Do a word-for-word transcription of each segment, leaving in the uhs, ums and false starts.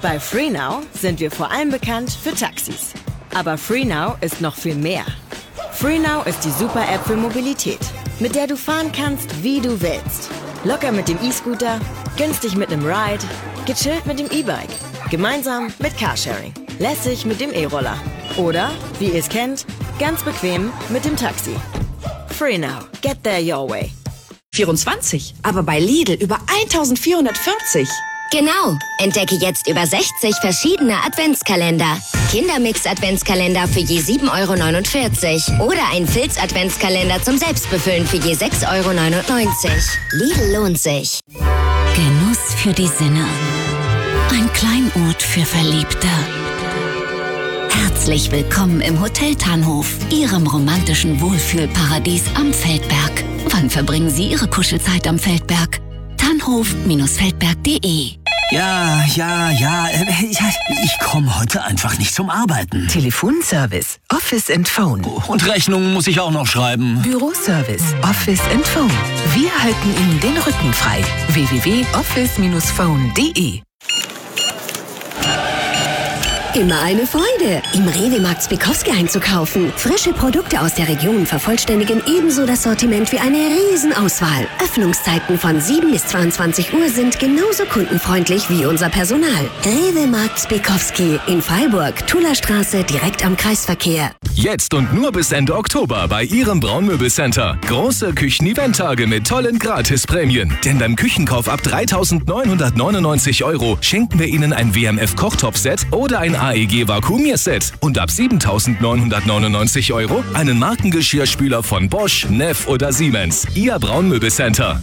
Bei FreeNow sind wir vor allem bekannt für Taxis. Aber FreeNow ist noch viel mehr. FreeNow ist die Super-App für Mobilität, mit der du fahren kannst, wie du willst. Locker mit dem E-Scooter, günstig mit einem Ride, gechillt mit dem E-Bike, gemeinsam mit Carsharing, lässig mit dem E-Roller oder, wie ihr es kennt, ganz bequem mit dem Taxi. FreeNow. Get there your way. vierundzwanzig, aber bei Lidl über eintausendvierhundertvierzig. Genau. Entdecke jetzt über sechzig verschiedene Adventskalender. Kindermix-Adventskalender für je sieben Euro neunundvierzig. Oder ein Filz-Adventskalender zum Selbstbefüllen für je sechs Euro neunundneunzig. Lidl lohnt sich. Genuss für die Sinne. Ein Kleinod für Verliebte. Herzlich willkommen im Hotel Tannhof, Ihrem romantischen Wohlfühlparadies am Feldberg. Wann verbringen Sie Ihre Kuschelzeit am Feldberg? tannhof Feldberg punkt de. Ja, ja, ja, ich, ich komme heute einfach nicht zum Arbeiten. Telefonservice, Office and Phone. Und Rechnungen muss ich auch noch schreiben. Büroservice, Office and Phone. Wir halten Ihnen den Rücken frei. w w w punkt office phone punkt de. Immer eine Freude, im Rewe-Markt Zbikowski einzukaufen. Frische Produkte aus der Region vervollständigen ebenso das Sortiment wie eine Riesenauswahl. Öffnungszeiten von sieben bis zweiundzwanzig Uhr sind genauso kundenfreundlich wie unser Personal. Rewe-Markt Zbikowski in Freiburg, Tullerstraße, direkt am Kreisverkehr. Jetzt und nur bis Ende Oktober bei Ihrem Braunmöbelcenter. Große Küchen-Event-Tage mit tollen Gratisprämien. Denn beim Küchenkauf ab dreitausendneunhundertneunundneunzig Euro schenken wir Ihnen ein W M F-Kochtop-Set oder ein A E G-Vakuumierset. Und ab siebentausendneunhundertneunundneunzig Euro einen Markengeschirrspüler von Bosch, Neff oder Siemens. Ihr Braunmöbelcenter.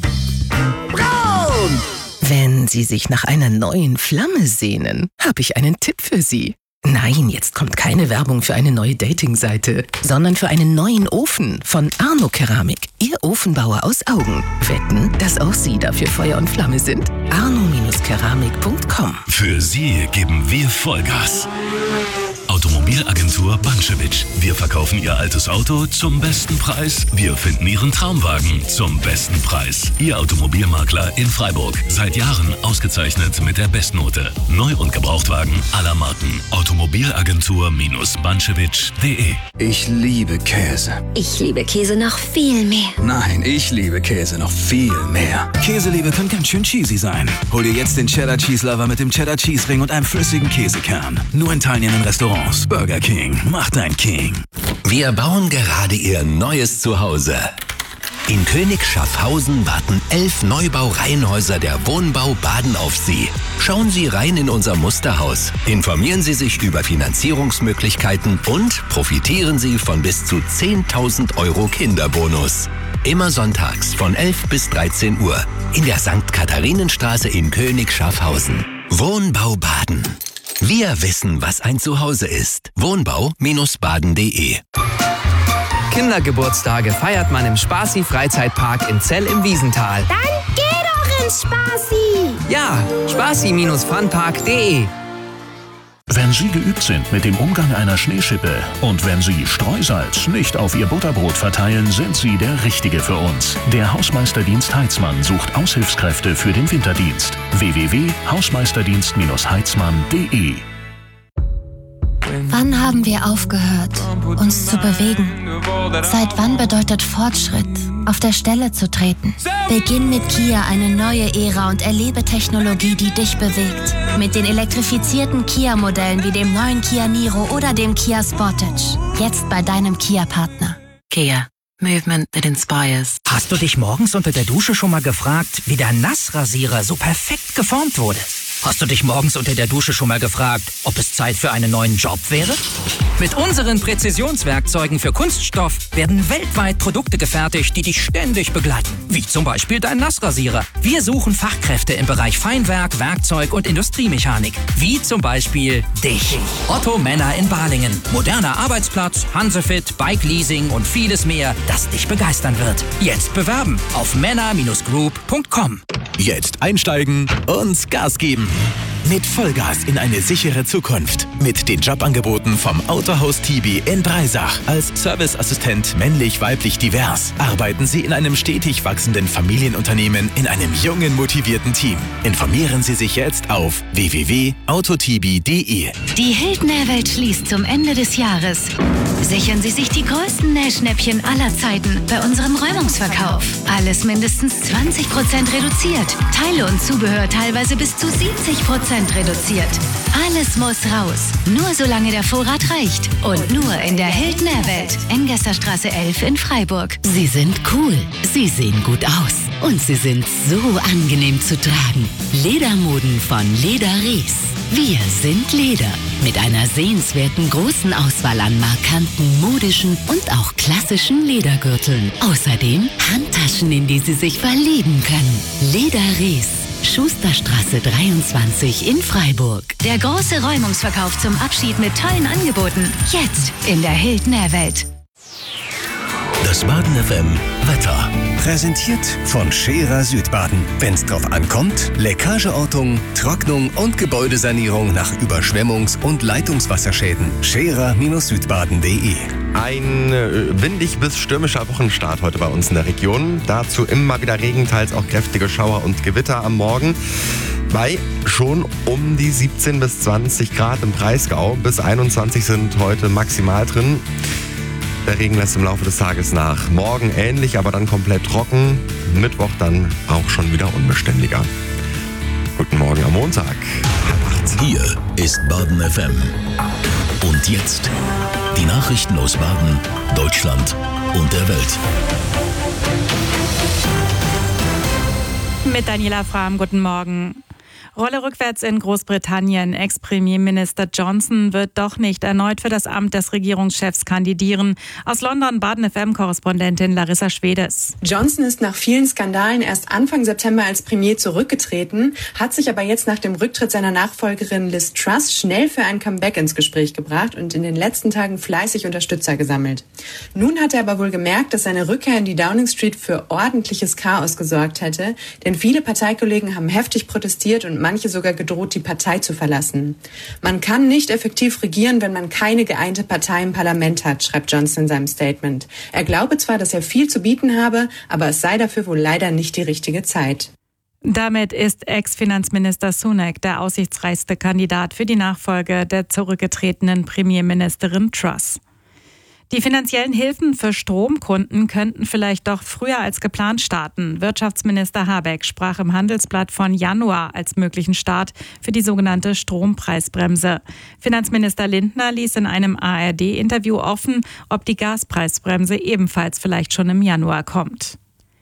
Braun! Wenn Sie sich nach einer neuen Flamme sehnen, habe ich einen Tipp für Sie. Nein, jetzt kommt keine Werbung für eine neue Datingseite, sondern für einen neuen Ofen von Arno Keramik. Ihr Ofenbauer aus Augen. Wetten, dass auch Sie dafür Feuer und Flamme sind? arno keramik punkt com. Für Sie geben wir Vollgas. Automobilagentur Banschewitsch. Wir verkaufen Ihr altes Auto zum besten Preis. Wir finden Ihren Traumwagen zum besten Preis. Ihr Automobilmakler in Freiburg. Seit Jahren ausgezeichnet mit der Bestnote. Neu- und Gebrauchtwagen aller Marken. Automobilagentur-banschewitsch punkt de. Ich liebe Käse. Ich liebe Käse noch viel mehr. Nein, ich liebe Käse noch viel mehr. Käseliebe kann ganz schön cheesy sein. Hol dir jetzt den Cheddar Cheese Lover mit dem Cheddar Cheese Ring und einem flüssigen Käsekern. Nur in teilnehmenden Restaurants. Burger King, mach dein King. Wir bauen gerade Ihr neues Zuhause. In König Schaffhausen warten elf Neubau-Reihenhäuser der Wohnbau Baden auf Sie. Schauen Sie rein in unser Musterhaus. Informieren Sie sich über Finanzierungsmöglichkeiten und profitieren Sie von bis zu zehntausend Euro Kinderbonus. Immer sonntags von elf bis dreizehn Uhr in der Sankt Katharinenstraße in König Schaffhausen. Wohnbau Baden. Wir wissen, was ein Zuhause ist. Wohnbau Baden punkt de. Kindergeburtstage feiert man im Spaßi-Freizeitpark in Zell im Wiesental. Dann geh doch ins Spaßi! Ja, spaßi Funpark punkt de. Wenn Sie geübt sind mit dem Umgang einer Schneeschippe und wenn Sie Streusalz nicht auf Ihr Butterbrot verteilen, sind Sie der Richtige für uns. Der Hausmeisterdienst Heitzmann sucht Aushilfskräfte für den Winterdienst. w w w punkt hausmeisterdienst heizmann punkt de. Wann haben wir aufgehört, uns zu bewegen? Seit wann bedeutet Fortschritt, auf der Stelle zu treten? Beginn mit Kia eine neue Ära und erlebe Technologie, die dich bewegt. Mit den elektrifizierten Kia-Modellen wie dem neuen Kia Niro oder dem Kia Sportage. Jetzt bei deinem Kia-Partner. Kia. Movement that inspires. Hast du dich morgens unter der Dusche schon mal gefragt, wie der Nassrasierer so perfekt geformt wurde? Hast du dich morgens unter der Dusche schon mal gefragt, ob es Zeit für einen neuen Job wäre? Mit unseren Präzisionswerkzeugen für Kunststoff werden weltweit Produkte gefertigt, die dich ständig begleiten. Wie zum Beispiel dein Nassrasierer. Wir suchen Fachkräfte im Bereich Feinwerk, Werkzeug und Industriemechanik. Wie zum Beispiel dich. Otto Männer in Balingen. Moderner Arbeitsplatz, Hansefit, Bike-Leasing und vieles mehr, das dich begeistern wird. Jetzt bewerben auf männer Bindestrich group punkt com. Jetzt einsteigen und Gas geben. mit Vollgas in eine sichere Zukunft. Mit den Jobangeboten vom Autohaus Tibi in Breisach. Als Serviceassistent männlich-weiblich divers arbeiten Sie in einem stetig wachsenden Familienunternehmen in einem jungen, motivierten Team. Informieren Sie sich jetzt auf w w w punkt autotibi punkt d e. Die Hildner-Welt schließt zum Ende des Jahres. Sichern Sie sich die größten Nähschnäppchen aller Zeiten bei unserem Räumungsverkauf. Alles mindestens zwanzig Prozent reduziert. Teile und Zubehör teilweise bis zu siebzig Prozent reduziert. Alles muss raus. Nur solange der Vorrat reicht. Und nur in der Hildner-Welt. Engesserstraße elf in Freiburg. Sie sind cool, Sie sehen gut aus und Sie sind so angenehm zu tragen. Ledermoden von Leder Ries. Wir sind Leder. Mit einer sehenswerten großen Auswahl an markanten, modischen und auch klassischen Ledergürteln. Außerdem Handtaschen, in die Sie sich verlieben können. Leder Ries. Schusterstraße dreiundzwanzig in Freiburg. Der große Räumungsverkauf zum Abschied mit tollen Angeboten. Jetzt in der Hildner-Welt. Das Baden F M Wetter. Präsentiert von Scherer Südbaden. Wenn's drauf ankommt, Leckageortung, Trocknung und Gebäudesanierung nach Überschwemmungs- und Leitungswasserschäden. Scherer Südbaden punkt d e. Ein äh, windig bis stürmischer Wochenstart heute bei uns in der Region. Dazu immer wieder Regen, teils auch kräftige Schauer und Gewitter am Morgen. Bei schon um die siebzehn bis zwanzig Grad im Breisgau. Bis einundzwanzig sind heute maximal drin. Der Regen lässt im Laufe des Tages nach. Morgen ähnlich, aber dann komplett trocken. Mittwoch dann auch schon wieder unbeständiger. Guten Morgen am Montag. Hier ist Baden F M. Und jetzt die Nachrichten aus Baden, Deutschland und der Welt. Mit Daniela Frahm, guten Morgen. Rolle rückwärts in Großbritannien. Ex-Premierminister Johnson wird doch nicht erneut für das Amt des Regierungschefs kandidieren. Aus London Baden F M-Korrespondentin Larissa Schwedes. Johnson ist nach vielen Skandalen erst Anfang September als Premier zurückgetreten, hat sich aber jetzt nach dem Rücktritt seiner Nachfolgerin Liz Truss schnell für ein Comeback ins Gespräch gebracht und in den letzten Tagen fleißig Unterstützer gesammelt. Nun hat er aber wohl gemerkt, dass seine Rückkehr in die Downing Street für ordentliches Chaos gesorgt hätte, denn viele Parteikollegen haben heftig protestiert und manche sogar gedroht, die Partei zu verlassen. Man kann nicht effektiv regieren, wenn man keine geeinte Partei im Parlament hat, schreibt Johnson in seinem Statement. Er glaube zwar, dass er viel zu bieten habe, aber es sei dafür wohl leider nicht die richtige Zeit. Damit ist Ex-Finanzminister Sunak der aussichtsreichste Kandidat für die Nachfolge der zurückgetretenen Premierministerin Truss. Die finanziellen Hilfen für Stromkunden könnten vielleicht doch früher als geplant starten. Wirtschaftsminister Habeck sprach im Handelsblatt von Januar als möglichen Start für die sogenannte Strompreisbremse. Finanzminister Lindner ließ in einem A R D-Interview offen, ob die Gaspreisbremse ebenfalls vielleicht schon im Januar kommt.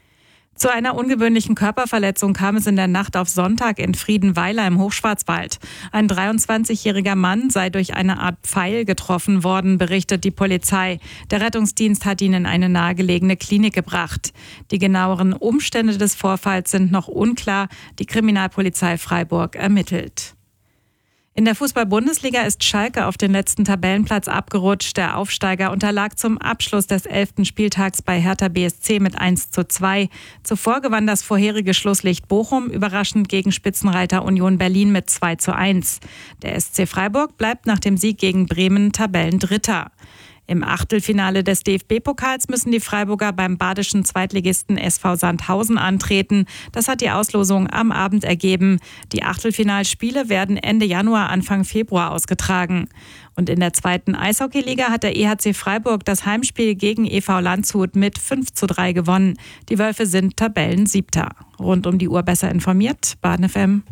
Zu einer ungewöhnlichen Körperverletzung kam es in der Nacht auf Sonntag in Friedenweiler im Hochschwarzwald. Ein dreiundzwanzigjähriger Mann sei durch eine Art Pfeil getroffen worden, berichtet die Polizei. Der Rettungsdienst hat ihn in eine nahegelegene Klinik gebracht. Die genaueren Umstände des Vorfalls sind noch unklar. Die Kriminalpolizei Freiburg ermittelt. In der Fußball-Bundesliga ist Schalke auf den letzten Tabellenplatz abgerutscht. Der Aufsteiger unterlag zum Abschluss des elften Spieltags bei Hertha B S C mit eins zu zwei. Zuvor gewann das vorherige Schlusslicht Bochum überraschend gegen Spitzenreiter Union Berlin mit zwei zu eins. Der S C Freiburg bleibt nach dem Sieg gegen Bremen Tabellendritter. Im Achtelfinale des D F B-Pokals müssen die Freiburger beim badischen Zweitligisten S V Sandhausen antreten. Das hat die Auslosung am Abend ergeben. Die Achtelfinalspiele werden Ende Januar, Anfang Februar ausgetragen. Und in der zweiten Eishockeyliga hat der E H C Freiburg das Heimspiel gegen E V Landshut mit fünf zu drei gewonnen. Die Wölfe sind Tabellensiebter. Rund um die Uhr besser informiert, Baden F M.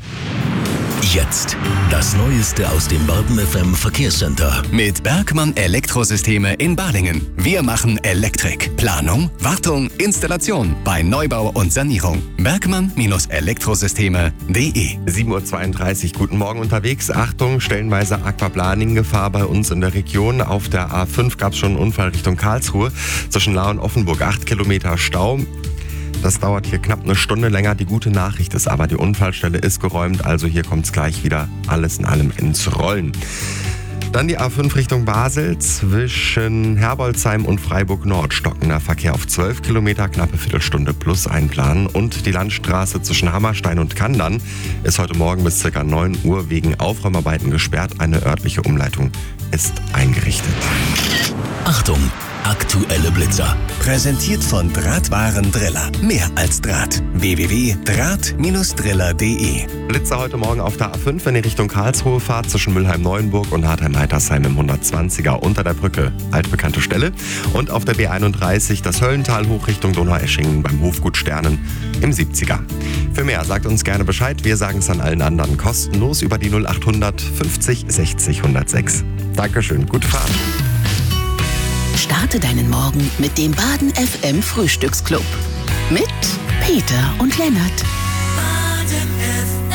Jetzt das Neueste aus dem Baden F M Verkehrscenter. Mit Bergmann Elektrosysteme in Balingen. Wir machen Elektrik. Planung, Wartung, Installation bei Neubau und Sanierung. Bergmann Elektrosysteme punkt d e. sieben Uhr zweiunddreißig, guten Morgen unterwegs. Achtung, stellenweise Aquaplaning-Gefahr bei uns in der Region. Auf der A fünf gab es schon einen Unfall Richtung Karlsruhe. Zwischen Lahr und Offenburg acht Kilometer Stau. Das dauert hier knapp eine Stunde länger. Die gute Nachricht ist aber, die Unfallstelle ist geräumt. Also hier kommt es gleich wieder alles in allem ins Rollen. Dann die A fünf Richtung Basel. Zwischen Herbolzheim und Freiburg-Nord stockender Verkehr auf zwölf Kilometer, knappe Viertelstunde plus einplanen. Und die Landstraße zwischen Hammerstein und Kandern ist heute Morgen bis ca. neun Uhr wegen Aufräumarbeiten gesperrt. Eine örtliche Umleitung ist eingerichtet. Achtung! Aktuelle Blitzer. Präsentiert von Drahtwaren Driller. Mehr als Draht. w w w punkt draht Bindestrich driller punkt d e. Blitzer heute Morgen auf der A fünf, wenn ihr Richtung Karlsruhe fahrt, zwischen Mülheim-Neuenburg und Hartheim-Heitersheim im hundertzwanziger unter der Brücke. Altbekannte Stelle. Und auf der B einunddreißig das Höllental hoch Richtung Donaueschingen beim Hofgut Sternen im siebziger. Für mehr sagt uns gerne Bescheid. Wir sagen es an allen anderen kostenlos über die null achthundert fünfzig sechzig hundertsechs. Dankeschön, gute Fahrt. Starte deinen Morgen mit dem Baden F M Frühstücksclub. Mit Peter und Lennart. Baden F M